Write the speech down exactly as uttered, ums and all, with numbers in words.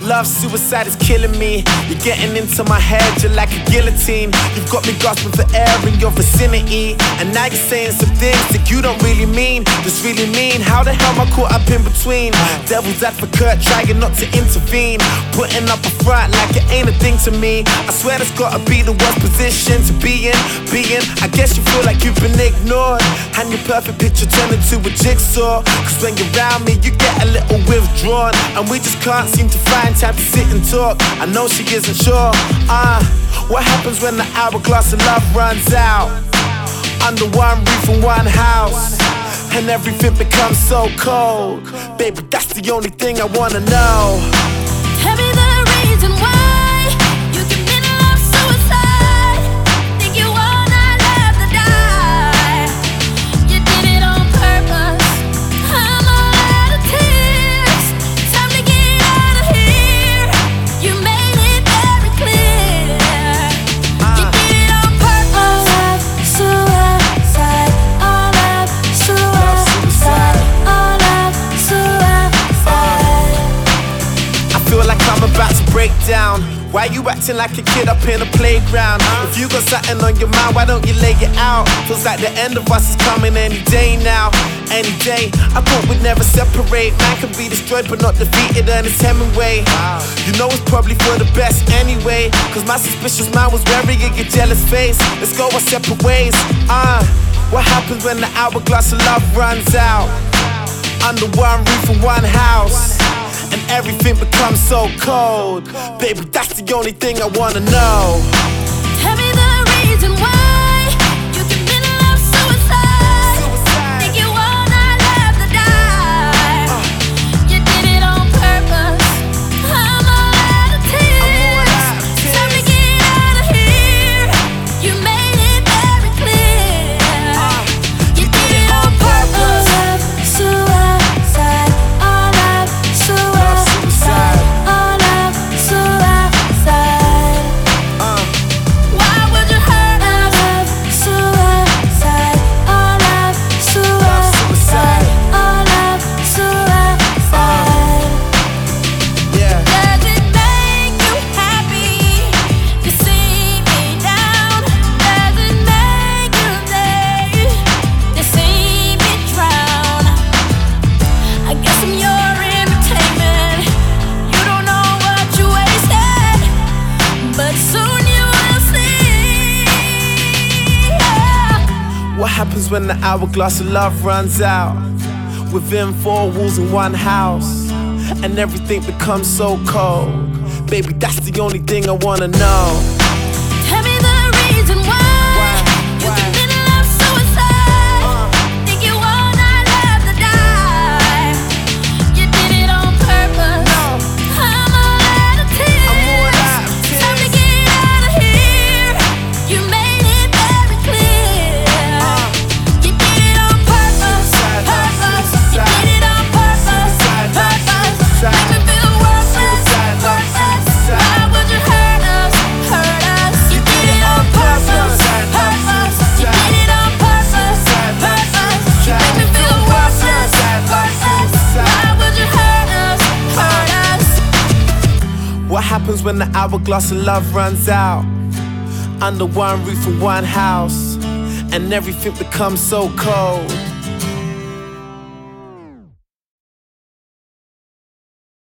Love suicide is killing me. You're getting into my head, you're like a guillotine. You've got me gasping for air in your vicinity. And now you're saying some things that you don't really mean. This really mean, how the hell am I caught up in between? Devil's advocate, trying not to intervene. Putting up a front like it ain't a thing to me. I swear that's gotta be the worst position to be in. Being, I guess you feel like you've been ignored. And your perfect picture turned into a jigsaw. Cause when you're around me, you get a little withdrawn. And we just can't seem to find time to sit and talk. I know she isn't sure. Uh, what happens when the hourglass of love runs out? Under one roof and one house, and everything becomes so cold. Baby, that's the only thing I wanna know. Tell me the reason why you commit love suicide. Think you wanna love to die. You did it on purpose. I'm all out of tears. Time to get out of here. You made it very clear. You did it on purpose. Love suicide. All love suicide. All love suicide. I feel like I'm about to break down. Why you acting like a kid up in a playground? If you got something on your mind, why don't you lay it out? Feels like the end of us is coming any day now. Any day, I thought we'd never separate. Man can be destroyed but not defeated, Ernest Hemingway. You know it's probably for the best anyway. Cause my suspicious mind was wearing your jealous face. Let's go our separate ways. Uh, what happens when the hourglass of love runs out? Under one roof and one house, and everything becomes so cold. Baby, that's the only thing I wanna know. Tell me the reason why you commit love suicide. Think you wanna love to die. You did it on purpose. I'm all out of tears. Time to get out of here. You made it very clear. You did it on purpose. Love suicide. All love suicide. All love suicide. Why would you hurt us? Love suicide. All love suicide. All love suicide. Yeah. Does it make you happy to see me down? Does it make you day to see me drown? I guess I'm your entertainment. You don't know what you wasted, but soon you will see. What happens when the hourglass of love runs out? Within four walls in one house, and everything becomes so cold. Baby, that's the only thing I wanna know. Tell me the reason why you commit love suicide. Think you wanna love to die. You did it on purpose. I'm all out of tears. Time to get out of here. You made it very clear. You did it on purpose. Purpose. You did it on purpose. Purpose. Make me feel worthless. Worthless. Why would you hurt us? Hurt us. You did it on purpose. Purpose. You did it on purpose. Purpose. You make me feel worthless. Worthless. Why would you hurt us? Hurt us. What happens when the hourglass of love runs out? Under one roof and one house, and everything becomes so cold.